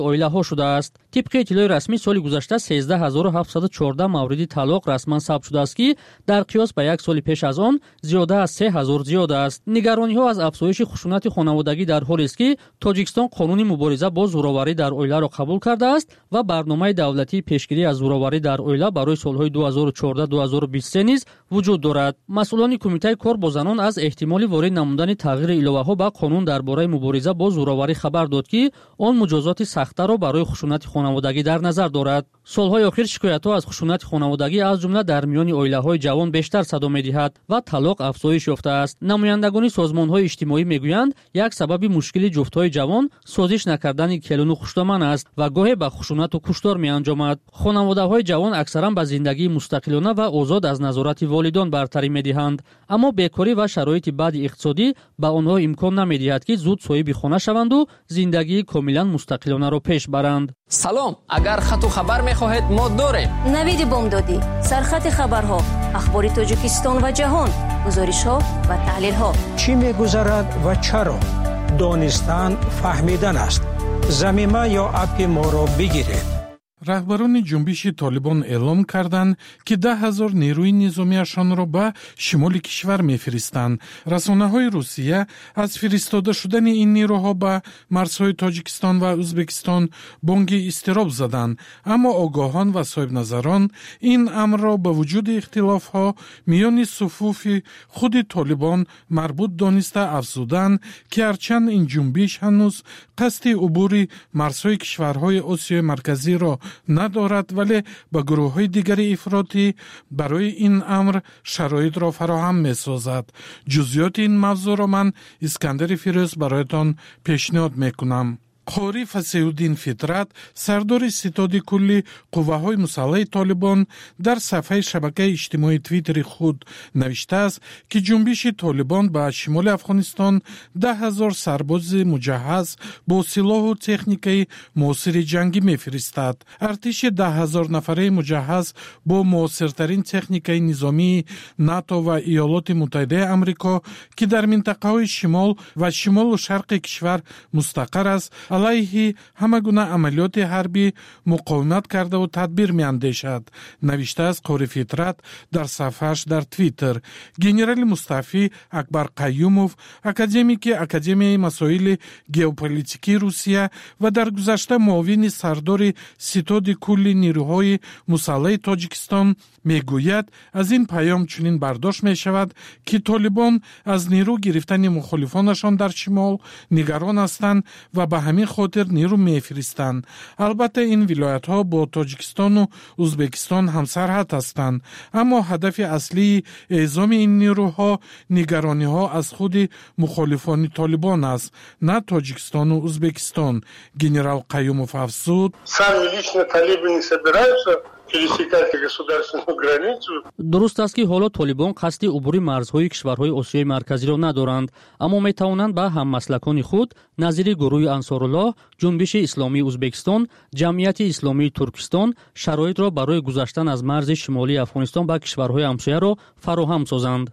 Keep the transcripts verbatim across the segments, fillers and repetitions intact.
оилаҳо шудааст. тибқи иттилои расмӣ соли гузашта сенздаҳ ҳазору ҳафтсаду чордаҳ мавриди талоқ расман сабт шудааст, ки дар қиёс ба як соли пеш аз он зиёда аз се ҳазор зиёд аст. нигарониҳо аз афзоиши хушунати хонаводагӣ дар ҳолест, ки Тоҷикистон қонуни мубориза бо зӯроварӣ дар оиларо қабул кардааст ва барномаи давлатии пешгирӣ аз зӯроварӣ дар оила барои солҳои ду ҳазору чордаҳ ду ҳазору бисту се низ вуҷуд дорад. масъулони кумитаи кор бо занон аз эҳтимоли ворид намудани тағйири иловаҳо ба қонун дар бораи мубориза бо зӯроварӣ хабар дод, ки он муҷозоти сахттаро барои хушунати хонаводагӣ дар назар дорад. солҳои охир шикоятҳо аз хушунати хонаводагӣ аз ҷумла дар миёни оилаҳои ҷавон бештар садо медиҳад ва талоқ афзоиш ёфтааст. намояндагони созмонҳои иҷтимоӣ мегӯянд, як сабаби мушкили ҷуфтҳои ҷавон созиш накардани келуну хуштоман аст ва гоҳе ба хушунату куштор меанҷомад. хонаводаҳои ҷавон аксаран ба зиндагии мустақилона ва озод аз назорати волидон бартарӣ медиҳанд, аммо бекорӣ ва шароити баъди иқтисодӣ ба онҳо имкон намедиҳад, ки зуд соҳиби хона шаванду зиндагии комилан мустақилонаро пеш баранд. салом, агар хату хабар мехоҳед мо дорем. навиди бомдодӣ, сархати хабарҳо, ахбори Тоҷикистон ва ҷаҳон, гузоришҳо ва таҳлилҳо. чӣ мегузарад ва чаро? донистан фаҳмидан аст. замима ё апи моро бигиред. раҳбарони ҷунбиши «Толибон» эълон карданд, ки даҳ ҳазор нерӯи низомиашонро ба шимоли кишвар мефиристанд. расонаҳои Русия аз фиристода шудани ин нерӯҳо ба марзҳои Тоҷикистон ва Ӯзбекистон бонги изтироб заданд, аммо огоҳон ва соҳибназарон ин амрро ба вуҷуди ихтилофҳо миёни суфуфи худи «Толибон» марбут дониста афзуданд, ки ҳарчанд ин ҷунбиш ҳанӯз қасди убури марзҳои кишварҳои Осиёи Марказиро надорад, вале ба гурӯҳҳои дигари ифротӣ барои ин амр шароитро фароҳам месозад. ҷузъиёти ин мавзӯъро ман Искандари Фирӯз бароятон пешниҳод мекунам. қори Фасиҳуддин Фитрат, сардори ситоди кулли қувваҳои мусаллаҳи «Толибон», дар сафҳаи шабакаи иҷтимоии Твиттери худ навиштааст, ки ҷунбиши «Толибон» ба шимоли Афғонистон даҳ ҳазор сарбози муҷаҳҳаз бо силоҳу техникаи муосири ҷангӣ мефиристад. артиши даҳ ҳазор нафараи муҷаҳҳаз бо муосиртарин техникаи низомии НАТО ва Иёлоти Муттаҳидаи Амрико, ки дар минтақаҳои шимол ва шимолу шарқи кишвар мустақар аст, алайҳи ҳама гуна амалиёти ҳарбӣ муқовимат кардаву тадбир меандешад, навиштааст Қори Фитрат дар сафҳааш дар Твиттер. генерали мустаъфӣ Акбар Қайюмов, академики Академияи масоили геополитикии Русия ва дар гузашта муовини сардори ситоди кулли нерӯҳои мусаллаҳи Тоҷикистон мегӯяд, аз ин паём чунин бардошт мешавад, ки «Толибон» аз нерӯ гирифтани мухолифонашон дар шимол нигарон ҳастанд ва ба ҳамин хотир нерӯ мефиристанд. албатта ин вилоятҳо бо Тоҷикистону Ӯзбекистон ҳамсарҳад ҳастанд, аммо ҳадафи аслии эъзоми ин нерӯҳо нигарониҳо аз худи мухолифони «Толибон» аст, на Тоҷикистону Ӯзбекистон. Генерал Қаюмов афзуд: сами лично талибы не собираются пересекать государственную границу. дуруст аст, ки ҳоло «Толибон» қасди убури марзҳои кишварҳои Осиёи Марказиро надоранд, аммо метавонанд ба ҳаммаслакони худ назири гурӯҳи Ансоруллоҳ, ҷунбиши исломии Ӯзбекистон, ҷамъияти исломии Туркистон шароитро барои гузаштан аз марзи шимолии Афғонистон ба кишварҳои ҳамсояро фароҳам созанд.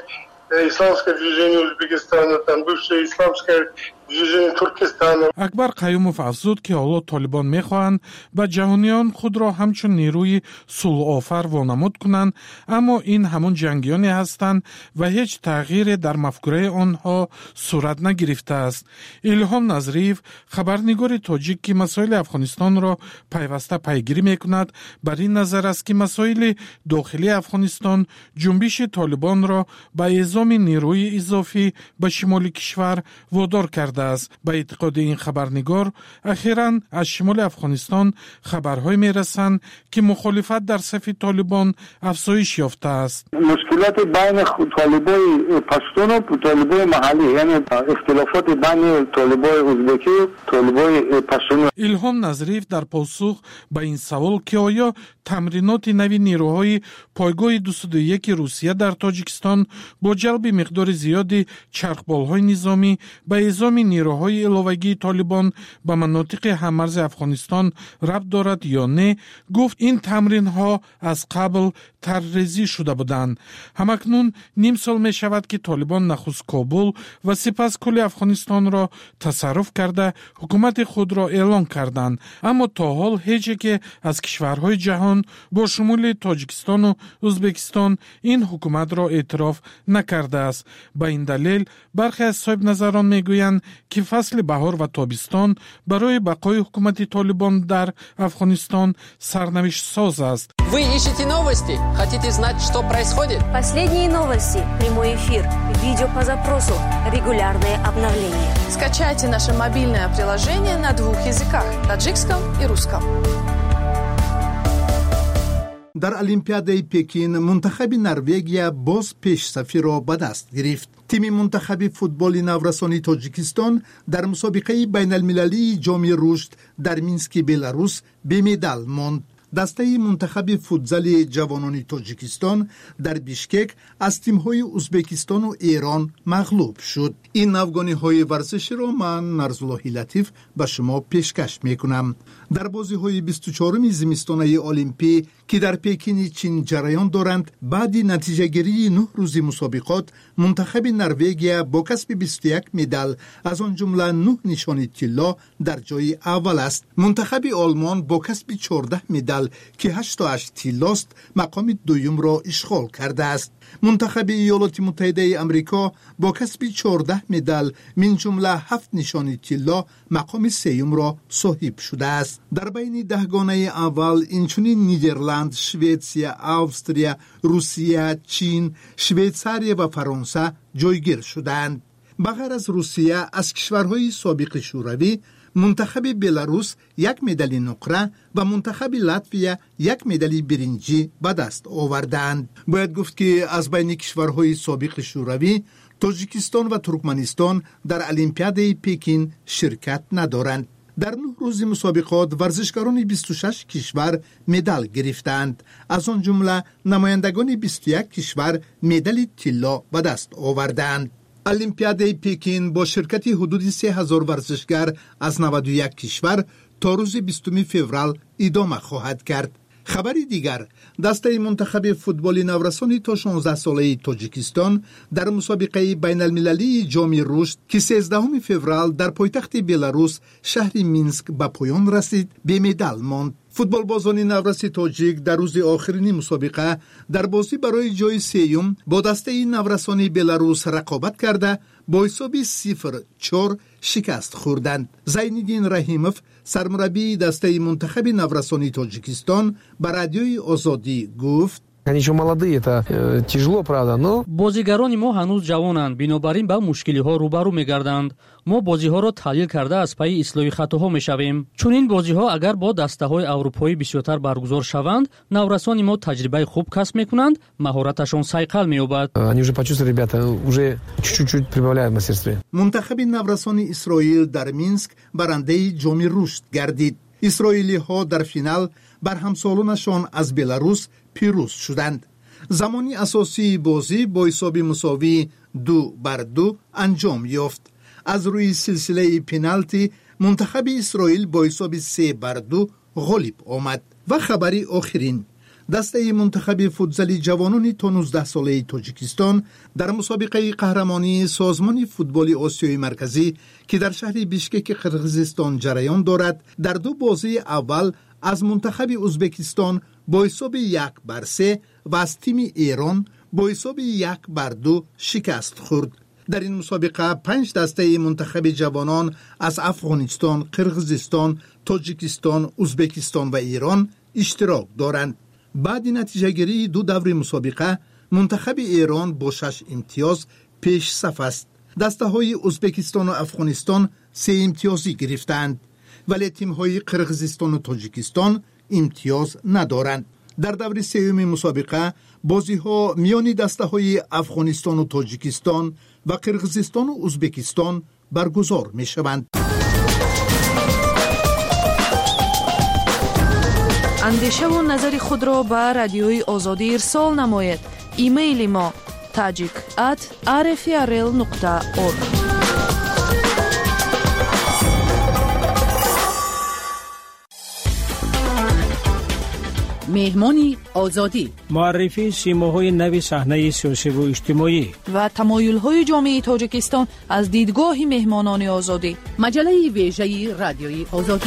Исламское движение Узбекистана, там бывшее исламское движение Туркестана. Акбар Қаюмов афзуд, ки ҳоло «Толибон» мехоҳанд ба ҷаҳониён худро ҳамчун нерӯи сулҳофар вонамуд кунанд, аммо ин ҳамон ҷангиёне ҳастанд ва ҳеҷ тағйире дар мафкураи онҳо сурат нагирифтааст. Илҳом Назриев, хабарнигори тоҷик, ки масоили Афғонистонро пайваста пайгирӣ мекунад, бар ин назар аст, ки масоили дохилии Афғонистон ҷунбиши «Толибон»ро ба эъзоми нерӯи изофӣ ба шимоли кишвар водор карда. ба эътиқоди ин хабарнигор, ахиран аз шимоли Афғонистон хабарҳое мерасанд, ки мухолифат дар сафи «Толибон» афзоиш ёфтааст. мушкилоти байни толибои паштуну толибои маҳаллӣ, яъне ихтилофоти байни толибои ӯзбекӣ толибои паштуну. Илҳом Назриев дар посух ба ин савол, ки оё тамриноти нави нерӯҳои пойгоҳи дусту ду яки Русия дар Тоҷикистон бо ҷалби миқдори зиёди чархболҳои низомӣ ба эъзоми نیروهای иловагии طالبان به مناطق هممرز افغانستان ربط دارد یا نه، گفت این تمرین ها از قبل طرح‌ریزی شده بودند. همکنون نیم سال می شود که طالبان نخست کابل و سپس کل افغانستان را تصرف کرده حکومت خود را اعلان کردند، اما تا حال هیچ یک از کشورهای جهان با شمول تاجیکستان و ازبکستان این حکومت را اعتراف نکرده است. به این دلیل برخی از صاحب نظران میگویند که فصل بهار و تابستان برای بقای حکومت طالبان در افغانستان سرنوشت ساز است. Вы ищете новости? Хотите знать, что происходит? Последние новости, прямой эфир, видео по запросу, регулярные обновления. Скачайте наше мобильное приложение на двух языках – таджикском и русском. در المپیادهای پکین منتخب نروژ باز پیش‌صفی را به دست گرفت. تیم منتخب فوتبال نورسانی تاجیکستان در مسابقه بین المللی جام رشد در مینسک بلاروس به مدال ماند. دسته منتخب فوتزال جوانان تاجیکستان در بیشکک از تیم‌های ازبکستان و ایران مغلوب شد. این نوگانی‌های ورزشی را من نرزالله لطیف به شما پیشکش می‌کنم. در بازی‌های بیست و چهارم زمستانه المپی که در پکین چین جریان دارند، بعد نتیجه‌گیری نه روزی مسابقات منتخب نروژ با کسب بیست و یک مدال از آن جمله نه نشان طلا در جای اول است. منتخب آلمان با کسب چهارده مدال که هشت تا هشت طلاست مقام دوم را اشغال کرده است. منتخب ایالات متحده آمریکا با کسب چهارده مدال من جمله هفت نشان طلا مقام سوم را صاحب شده است. در بین دهگانه اول اینچنین نیدرلند، شویتسیا، استرالیا، روسیه، چین، شویتزاری و فرانسه جایگیر شدند. بغیر از روسیه از کشورهای سابق شوروی منتخب بلاروس یک مدال نقره و منتخب لاتویا یک مدال برنجی به دست آوردند. باید گفت که از بین کشورهای سابق شوروی تاجیکستان و ترکمنستان در المپیاد پکین شرکت ندارند. در نه روز مسابقات ورزشکاران بیست و شش کشور مدال گرفتند. از آن جمله نمایندگان بیست و یک کشور مدال طلا به دست آوردند. المپیاد پکین با شرکت حدود سه هزار ورزشگر از نود و یک کشور تا روز بیستم فوریه ادامه خواهد کرد. خبری دیگر، دسته منتخب فوتبال نورسانی تا شانزده ساله تاجیکستان در مسابقه بین المللی جام رشد که سیزدهم فوریه در پایتخت بلاروس شهر مینسک به پایان رسید به مدال ماند. فوتبال بازان نورس تاجیک در روز آخرین مسابقه در بازی برای جای سوم با دسته نورسانی بلاروس رقابت کرده با حساب صفر چهار شکست خوردند. زینالدین رحیموف سرمربی دسته منتخب نورسانی تاجیکستان به رادیوی آزادی گفت: Они еще молодые, это э, тяжело, правда, но... бозигарони мо ҳанӯз ҷавонанд, бинобар ин ба мушкилиҳо рӯбарӯ мегарданд. мо бозиҳоро таҳлил карда аз пайи ислоҳи хатоҳо мешавем. Чунин бозиҳо агар бо дастаҳои аврупоӣ бисёртар баргузор шаванд, наврасони мо таҷрибаи хуб касб мекунанд, маҳораташон сайқал меёбад. Они уже почувствовали, ребята, уже чуть-чуть прибавляют в мастерстве. منتخب نورسانی اسرائیل در مینسک برنده جام رشد گردید. اسرائیلی‌ها در فینال بر همسالانشان از بلاروس پیروز شدند. زمانی اساسی بازی با حساب مساوی دو بر دو انجام یافت. از روی سلسله پنالتی منتخب اسرائیل با حساب سه بر دو غالب آمد. و خبری آخرین، دسته منتخب فوتزال جوانان تا نوزده ساله تاجیکستان در مسابقه قهرمانی سازمان فوتبال آسیای مرکزی که در شهر بیشکک قرقیزستان جریان دارد، در دو بازی اول از منتخب ازبکستان با حساب یک بر سه و از تیم ایران با حساب یک بر دو شکست خورد. در این مسابقه پنج دسته منتخب جوانان از افغانستان، قرقیزستان، تاجیکستان، ازبکستان و ایران اشتراک دارند. بعد نتیجه گیری دو دور مسابقه منتخب ایران با شش امتیاز پیش صف است. دسته های ازبکستان و افغانستان سه امتیازی گرفتند، ولی تیم های قرقیزستان و تاجیکستان امتیاز ندارند. در دور سوم مسابقه بازی ها میان دسته های افغانستان و تاجیکستان و قرقیزستان و ازبکستان برگزار می شوند. اندیشه و نظر خود را به رادیوی آزادی ارسال نماید. ایمیل ما tajik at r f r l nokta org مهمان آزادی، معرفی سیماهای نوی صحنه سیاسی و اجتماعی و تمایل‌های جامعه تاجیکستان از دیدگاه مهمانان آزادی. مجله ویژه رادیوی آزادی.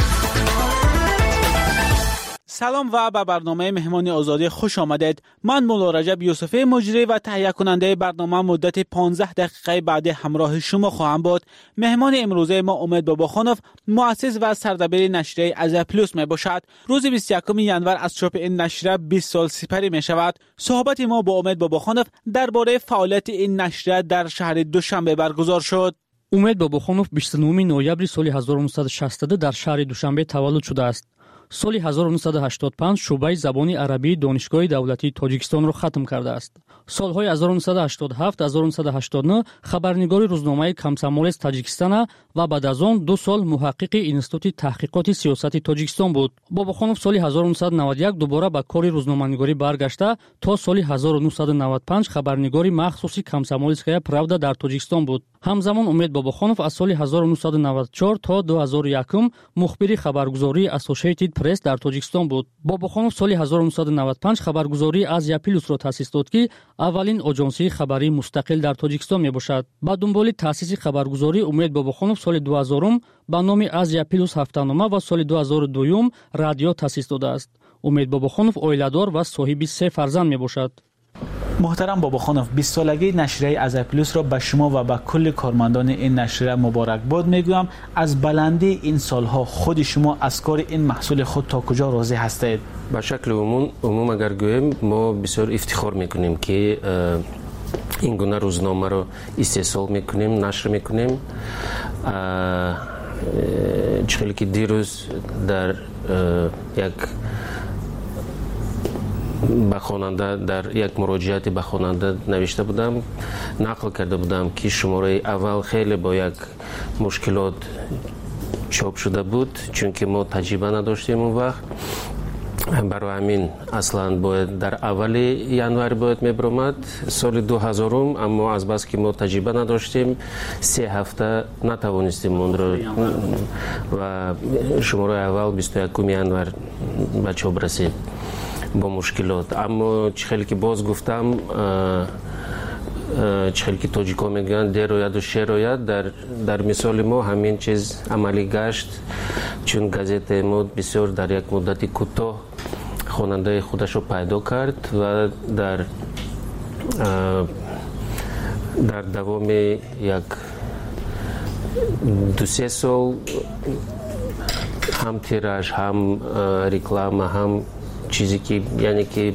سلام و به برنامه مهمان آزادی خوش آمدید. من مولا رجب یوسفی مجری و تهیه کننده برنامه مدت پانزده دقیقه بعد همراه شما خواهم بود. مهمان امروزه ما امید باباخانوف، مؤسس و سردبیر نشریه ازیا پلوس می باشد. روز بیست و یکم ینور از چاپ این نشریه بیست سال سپری می شود. صحبت ما با امید باباخانوف درباره فعالیت این نشریه در شهر دوشنبه برگزار شد. امید باباخانوف بیست و نه نوامبر سال هزار و نهصد و شصت در شهر دوشنبه تولد شده است. سال هزار و نهصد و هشتاد و پنج شعبه زبان عربی دانشگاه دولتی تاجیکستان را ختم کرده است. سالهای هزار و نهصد و هشتاد و هفت هزار و نهصد و هشتاد و نه خبرنگار روزنامه کمسمول تاجیکستان و بعد از آن دو سال محقق اینستیتوت تحقیقات سیاسی تاجیکستان بود. باباخانوف سال هزار و نهصد و نود و یک دوباره به کار روزنامه‌نگاری برگشته تا سال هزار و نهصد و نود و پنج خبرنگاری مخصوصی کمسمولسکایا پراودا در تاجیکستان بود. همزمان امید باباخانوف از سال هزار و نهصد و نود و چهار تا دو هزار و یک مخبر خبرگزاری اسوسییتد پرس در تاجیکستان بود. باباخانوف سال هزار و نهصد و نود و پنج خبرگزاری ازیا پلوس را تأسیس داد که اولین آژانسی خبری مستقل در تاجیکستان می باشد. با دنبال تأسیس خبرگزاری امید باباخانوف سال دو هزار با نام ازیا پلوس هفته‌نامه و سال دو هزار و دو رادیو تأسیس داده است. امید باباخانوف عائله‌دار و صاحب سه فرزند می باشد. محترم باباخانوف، بیست سالگی نشریه ازیا پلوس را به شما و به کل کارمندان این نشریه مبارک باد میگویم. از بلندی این سالها خود شما از کار این محصول خود تا کجا راضی هستید؟ به شکل عموم عموم اگر گویم ما بسیار افتخار میکنیم که این گونه روزنامه را استحصال میکنیم، نشر میکنیم. چخیلی که دیروز در یک به خواننده در یک مراجعه به خواننده نوشته بودم، نقل کرده بودم که شماره اول خیلی با یک مشکلات چاپ شده بود چون که ما تجربه نداشتیم اون وقت. برای همین اصلا باید در اول ینور باید میبرامد سال دو هزار، اما از بس که ما تجربه نداشتیم سه هفته نتوانستیم اون را و شماره اول بیست و یکم ینور به چاپ رسید با مشکلات. اما چخیلی که باز گفتم چخیلی که تاجیکا میگن در روید و شیر روید، در, در مثال ما همین چیز عملی گشت چون گازت ما بسیار در یک مدت کوتاه خواننده خودش رو پیدا کرد و در در دوام یک دو سه سال هم تیراژ هم رکلام هم چیزی که یعنی که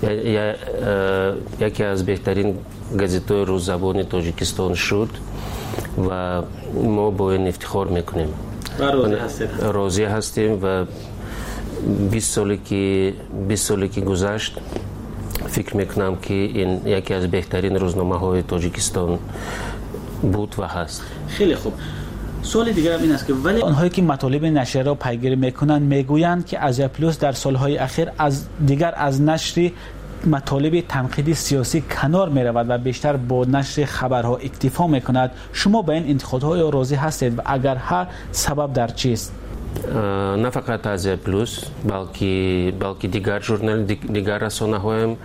یکی از بهترین گازت‌های روززبان تاجیکستان شد و ما با این افتخار میکنیم و راضی هستیم. راضی هستیم و بیست سالی که بیست سالی که گذشت فکر میکنم که این یکی از بهترین روزنامه‌های تاجیکستان بود و هست. خیلی خوب. سوال دیگر هم این است که ولی آنهایی که مطالب نشریه را پیگیری میکنند میگویند که ازیا پلوس در سالهای اخیر از دیگر از نشر مطالب تنقیدی سیاسی کنار میرود و بیشتر با نشر خبرها اکتفا میکند. شما به این انتقادهای راضی هستید و اگر ها سبب در چیست؟ نه فقط ازیا پلوس بلکه بلکه دیگر ژورنال دیگر رسانه‌ها هم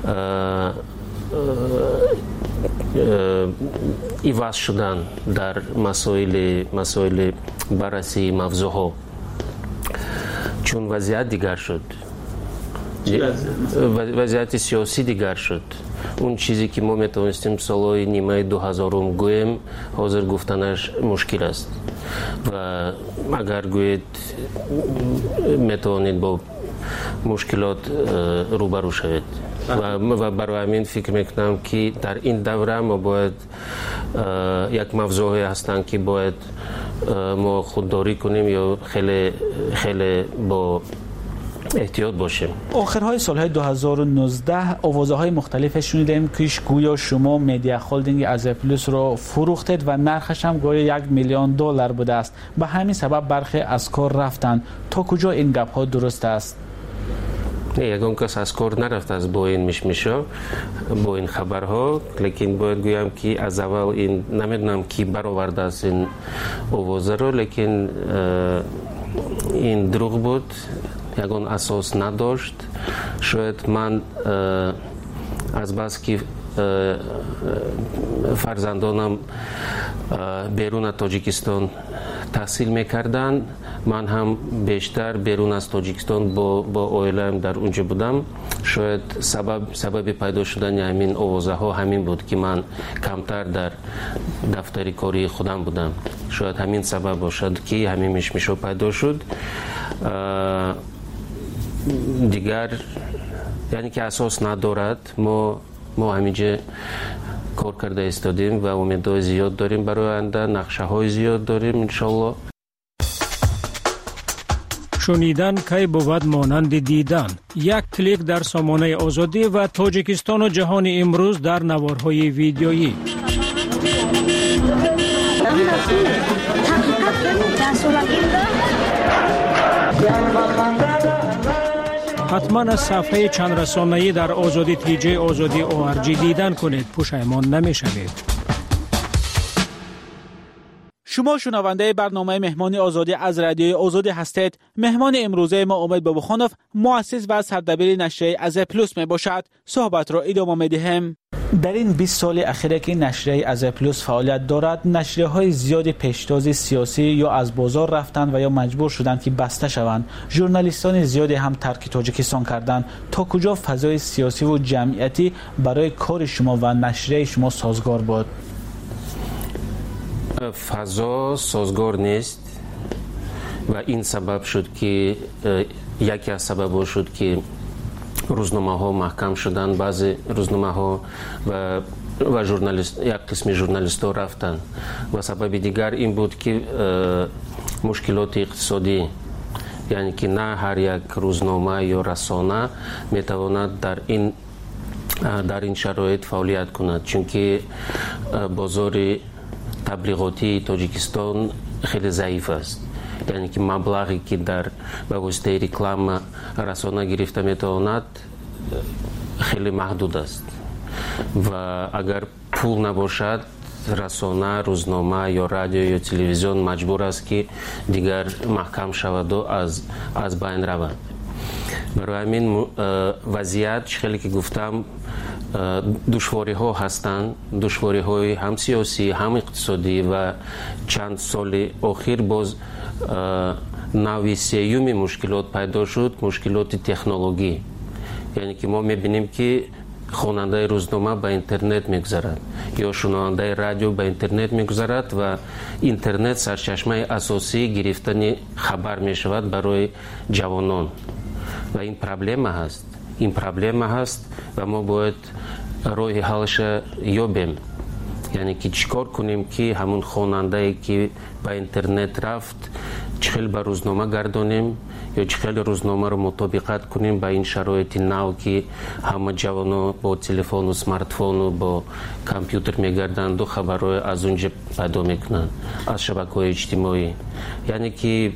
ایواز شدن در مسائل مسائل بررسی موضوعها چون وضعیت دیگر شد، وضعیت سیاسی دیگر شد. اون چیزی که ما میتونستیم سالهای نیمه دو هزارم گویم حاضر گفتنش مشکل است و اگر گوید میتونید با مشکلات روبرو شوید و برای همین فکر میکنم که در این دوره ما باید یک موضوعی هستن که باید ما خودداری کنیم یا خیلی خیلی با احتیاط باشیم. آخرهای سالهای دو هزار و نوزده آوازهای مختلف شنیدیم که گویا شما مدیا هولدینگ ازیا پلوس را فروختید و نرخش هم گویا یک میلیون دلار بوده است. به همین سبب برخی از کار رفتند. تا کجا این گپ ها درست است؟ یگان کس از کار نرفت از با این مشمشا با این خبرها، لیکن باید گویم که از اول این نمیدونم کی برآورده است این آوازه رو، لیکن این دروغ بود. ягон асос надошт. Шояд ман аз бас ки фарзандонам берун аз Тоҷикистон таҳсил мекарданд, ман ҳам бештар берун аз Тоҷикистон бо бо оилаам дар унҷо будам. Шояд сабаб сабаби пайдо шудани ҳамин овозаҳо ҳамин буд, ки ман камтар дар дафтари кории худам будам. Шояд ҳамин сабаб бошад, ки ҳамин мишмишҳо пайдо шуд. Дигар яъне ки асос надорад. мо мо ҳаминҷа кор карда истодем ва умедҳои зиёд дорем барои оянда, нақшаҳои зиёд дорем иншоалло. шунидан кай бувад монанди дидан. Як клик дар сомонаи озодӣ ва Тоҷикистону ҷаҳони имрӯз дар наворҳои видеоӣ. ҳатман аз сафҳаи чандрасонаӣ дар озодӣ тиҷаи озодӣ о ар ҷи дидан кунед, пушаймон намешавед. شما شنونده برنامه مهمان آزادی از رادیوی آزادی هستید. مهمان امروزه ما امید بابخانوف مؤسس و سردبیر نشریه از پلوس می باشد. صحبت را ادامه می دهیم. در این بیست سال اخیر که نشریه از پلوس فعالیت دارد، نشریه های زیادی پیشتاز سیاسی یا از بازار رفتند و یا مجبور شدند که بسته شوند. ژورنالیستان زیادی هم ترک تاجیکستان کردند. تا کجا فضای سیاسی و جمعیتی برای کار شما و نشریه شما سازگار بود؟ فضا سازگار نیست و این سبب شد که یکی از سبب شد که روزنامه ها محکم شدن. بعضی روزنامه ها و و ژورنالیست یک قسم ژورنالیست ها رفتن و سبب دیگر این بود که مشکلات اقتصادی، یعنی که نه هر یک روزنامه یا رسانه میتواند در این در این شرایط فعالیت کند، چون که بازار تبلیغاتی تاجیکستان خیلی ضعیف است. یعنی که مبلغی که در به واسطه رکلام رسانه گرفته میتواند خیلی محدود است و اگر پول نباشد رسانه، روزنامه یا رادیو یا تلویزیون مجبور است که دیگر محکم شود و از از بین رود. برای همین وضعیت خیلی که گفتم دشواری ها هستند، دشواری های هم سیاسی هم اقتصادی و چند سال اخیر باز نوع سیوم مشکلات پیدا شد، مشکلات تکنولوژی. یعنی که ما میبینیم که خواننده روزنامه به اینترنت میگذرد یا شنونده رادیو به اینترنت میگذرد و اینترنت سرچشمه اساسی گرفتن خبر میشود برای جوانان و این پرابلم هست. این پرابلم هست و ما باید راه حلش یابیم. یعنی که چیکار کنیم که همون خواننده که به اینترنت رفت چخیل به روزنامه گردانیم یا چخیل روزنامه رو مطابقت کنیم با این شرایط نو که همه جوانا با تلفن و سمارتفون و با کامپیوتر میگردند و خبرهای از اونجا پیدا میکنند از شبکه‌های اجتماعی. یعنی که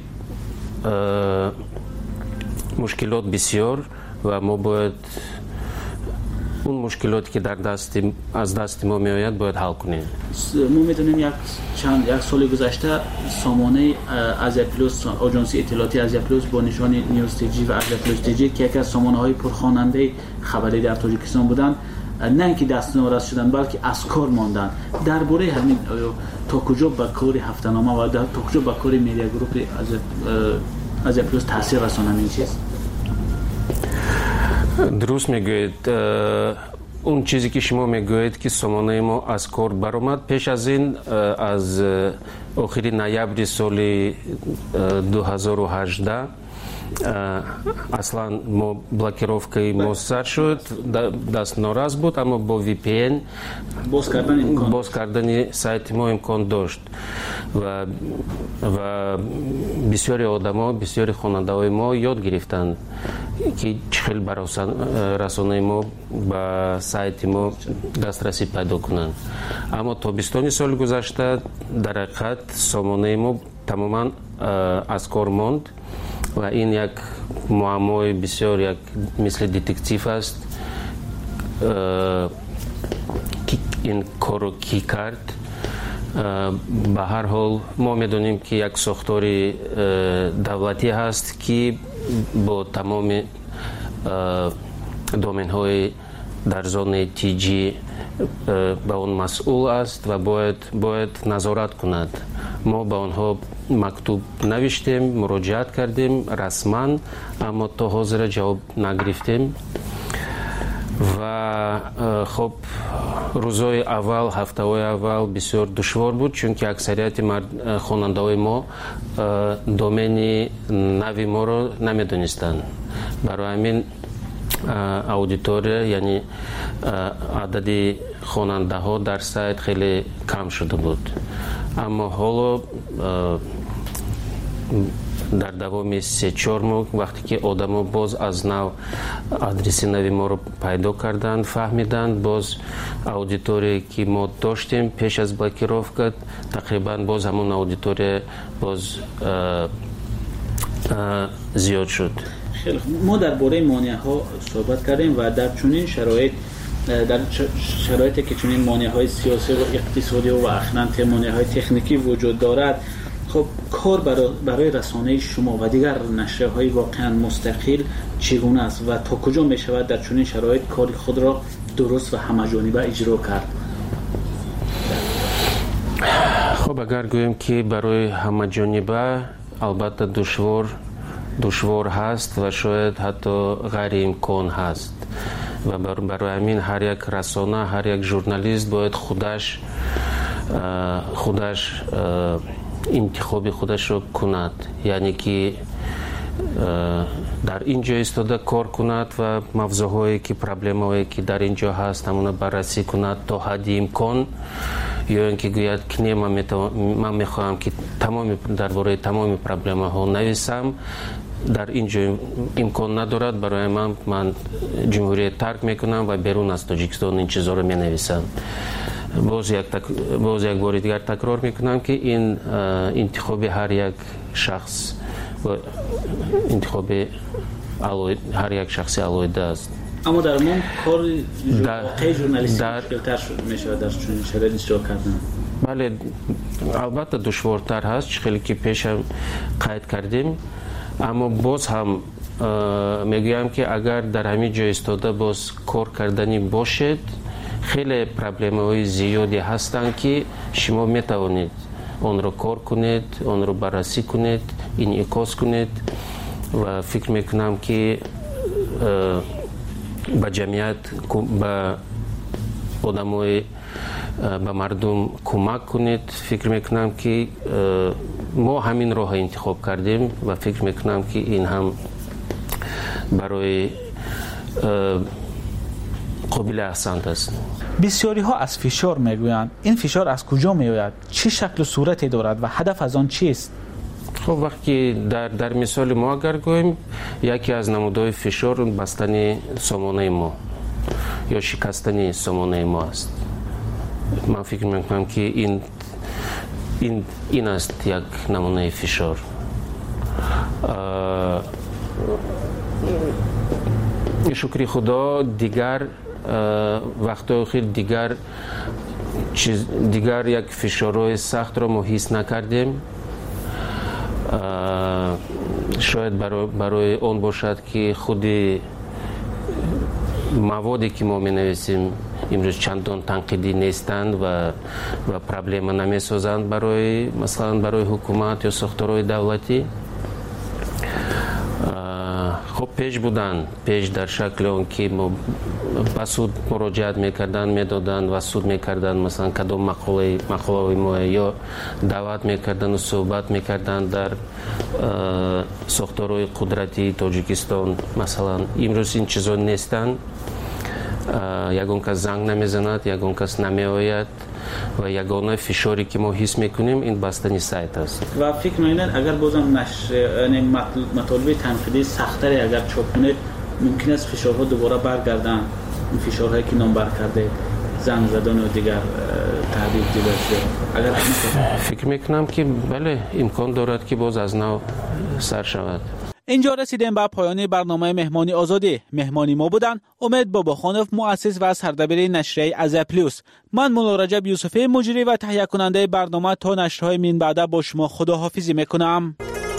مشکلات بسیار و ما باید اون مشکلاتی که در دست از دست ما میآید باید حل کنیم. ما میدونیم یک چند یک سال گذشته سامانه از پلوس، آژانس اطلاعاتی از پلوس با نشان نیوز تیجی و از پلوس تیجی که یکی از سامانه های پرخواننده خبری در تاجیکستان بودند، نه اینکه دست ناراض شدن بلکه از کار ماندن. درباره همین تا کجا به کار هفته‌نامه و تا کجا به کار میدیا گروپ از از پلوس تاثیر رسانند این چیز؟ درست میگوید. اون چیزی که شما میگوید که سامانه ما از کار برآمد، پیش از این از آخر نوامبر سال دو هزار و هجده اصلا ما بلاکировкаи ما سر شد، دست ناراض بود، اما با وی پی ان باز کردن امکان باز کردن سایت ما امکان داشت و و بسیاری آدما، بسیاری خواننده‌های ما یاد گرفتند که چخیل برای رسانه ما با سایت ما دسترسی پیدا کنند. اما تابستان سال گذشته در حقیقت سامانه ما تماما از کار ماند و این یک معمای بسیار یک مثل دتکتیو است. این کارو کی کرد به هر حال ما میدونیم که یک ساختار دولتی هست که با تمام دومین های در زون تیجی به اون مسئول است و باید باید نظارت کند. ما به آنها مکتوب نوشتیم، مراجعت کردیم رسما، اما تا حاضر جواب نگرفتیم و خب روزهای اول، هفته‌های اول بسیار دشوار بود، چون که اکثریت مرد خواننده‌های ما دومین نوی ما رو نمیدونستند. برای همین аудитория, یعنی عدد خواننده ها در سایت خیلی کم شده بود. اما حالا در دوام سه چهار ماه وقتی که آدما باز از نو آدرس نوی ما رو پیدا کردند، فهمیدند، باز аудитория که ما داشتیم پیش از بلاکировка تقریبا باز همون аудитория باز زیاد شد. خیلی ما درباره مانع ها صحبت کردیم و در چنین شرایط در شرایطی که چنین مانع های سیاسی و اقتصادی و اخلاً مانع های تکنیکی وجود دارد، خب کار برای, برای رسانه شما و دیگر نشریه های واقعا مستقل چگونه است و تا کجا می شود در چنین شرایط کار خود را درست و همه‌جانبه اجرا کرد؟ خب اگر گویم که برای همه‌جانبه البته دشوار دشوار هست و شاید حتی غیر امکان هست و برای همین هر یک رسانه، هر یک ژورنالیست باید خودش خودش انتخاب خودش رو کند، یعنی که در اینجا ایستاده کار کند و موضوعهایی که پرابلم‌هایی که در اینجا هست همون بررسی کند تا حد امکان، یا اینکه گوید که نه من میخواهم که تمام درباره تمام پرابلم‌ها نویسم، در اینجا امکان ندارد، برای من من جمهوریت ترک میکنم و بیرون از تاجیکستان این چیزا رو مینویسم. باز یک تک... باز یک بار دیگر تکرار میکنم که این انتخاب هر یک شخص و انتخاب علوی... هر یک شخصی علیحده است. اما در من کار واقعی ژورنالیستی مشکل‌تر میشه در چنین شرایطی اجرا کردن. بله البته دشوارتر هست، خیلی که پیش هم قید کردیم، اما باز هم میگویم که اگر در همین جای ایستاده باز کار کردنی باشد، خیلی پرابلم‌های زیادی هستند که شما میتوانید آن را کار کنید، آن را بررسی کنید، انعکاس کنید و فکر میکنم که به جمعیت، به آدمای، به مردم کمک کنید. فکر میکنم که ما همین راه انتخاب کردیم و فکر میکنم که این هم برای قابل احسان است. بسیاری ها از فشار میگویند. این فشار از کجا میآید؟ چه شکل و صورتی دارد و هدف از آن چیست؟ خب وقتی در در مثال ما اگر گوییم، یکی از نمودهای فشار بستن سامانه ما یا شکستن سامانه ما است. من فکر میکنم که این این این است یک نمونه فشار. شکر خدا دیگر وقت خیلی دیگر چیز دیگر یک فشارهای سخت را ما حس نکردیم. شاید برای برای اون باشد که خود موادی که ما می نویسیم امروز چندان تنقیدی نیستند و و پرابلم نمی سازند برای مثلا برای حکومت یا ساختارهای دولتی. خب پیش بودن، پیش در شکل اون که ما به سود مراجعت میکردن، میدادن و سود میکردن، مثلا کدام مقاله مقاله ما یا دعوت میکردن و صحبت میکردن در ساختارهای قدرتی تاجیکستان. مثلا امروز این چیزا نیستن، یگان کس زنگ نمیزند، یگان کس نمیآید و یگانه فشاری که ما حس میکنیم این بستنی سایت است. و فکر میکنید اگر بازم نشر مطالب تنقیدی سختری اگر چاپ کنید ممکن است فشارها دوباره برگردن، این فشارهایی که نام بر کرده، زنگ زدن و دیگر تهدید دیگر اگر فکر میکنم که بله امکان دارد که باز از نو سر شود. اینجا رسیدیم به پایان برنامه مهمانی آزادی. مهمانی ما بودن امید باباخانوف، مؤسس و سردبیر نشریه ازپلیوس. من مولا رجب یوسفی، مجری و تهیه کننده برنامه. تا نشرهای من بعد با شما خداحافظی میکنم.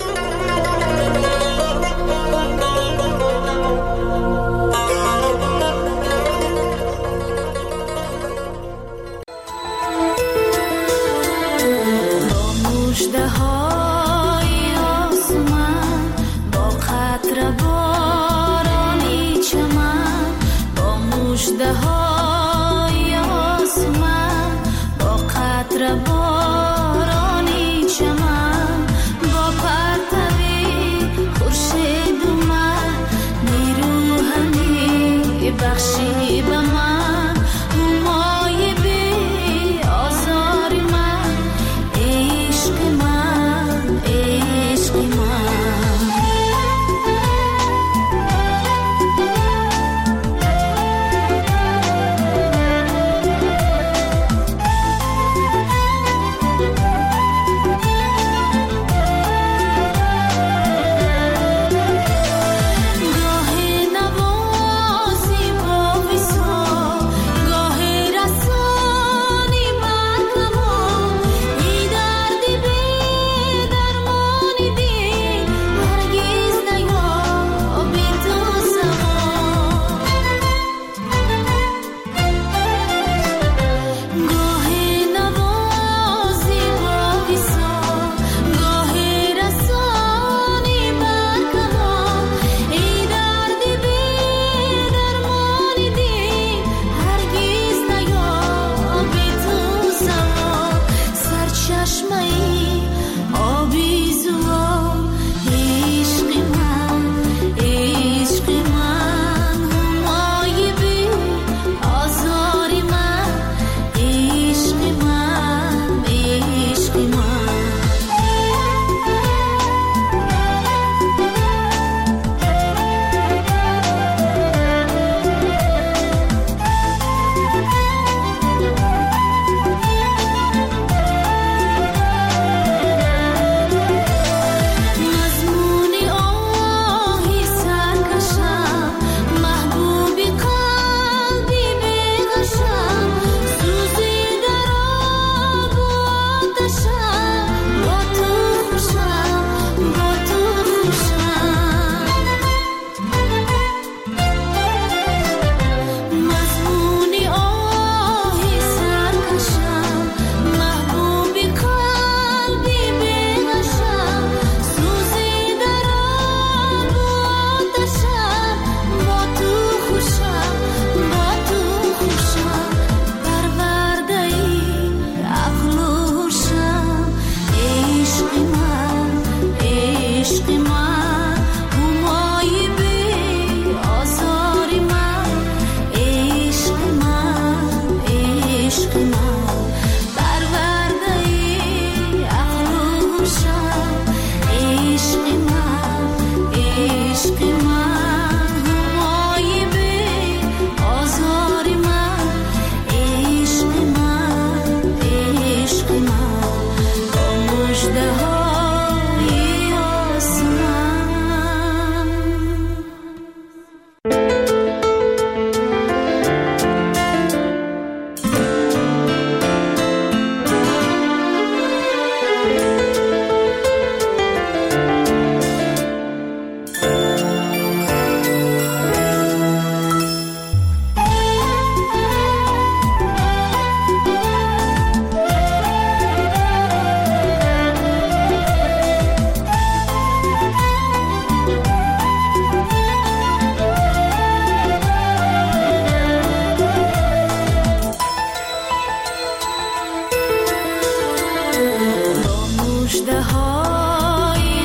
مژده‌های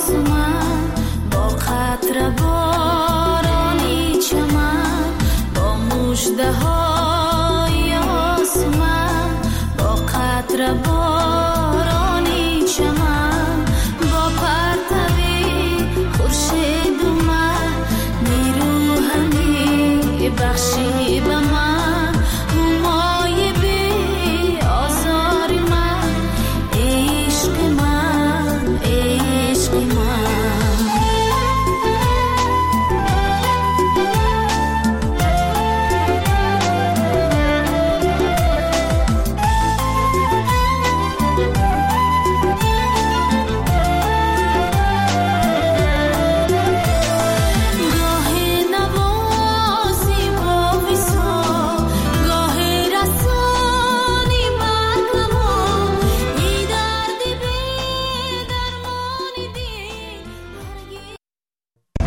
آسمان با قطره بارانی چمن با مژده‌ها